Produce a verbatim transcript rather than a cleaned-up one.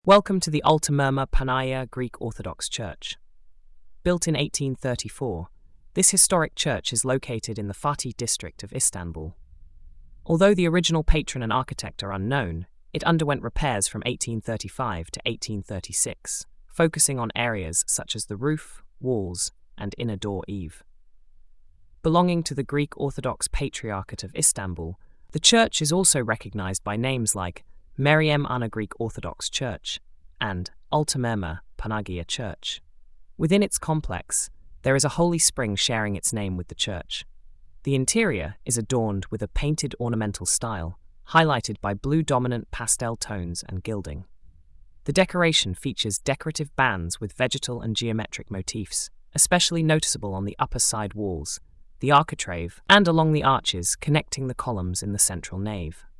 Welcome to the Alta Murmur Panagia Greek Orthodox Church. Built in eighteen thirty-four, this historic church is located in the Fatih district of Istanbul. Although the original patron and architect are unknown, it underwent repairs from eighteen thirty-five to eighteen thirty-six, focusing on areas such as the roof, walls, and inner door eave. Belonging to the Greek Orthodox Patriarchate of Istanbul, the church is also recognized by names like Meryem Ana Greek Orthodox Church and Alta Murmur Panagia Church. Within its complex, there is a holy spring sharing its name with the church. The interior is adorned with a painted ornamental style, highlighted by blue-dominant pastel tones and gilding. The decoration features decorative bands with vegetal and geometric motifs, especially noticeable on the upper side walls, the architrave, and along the arches connecting the columns in the central nave.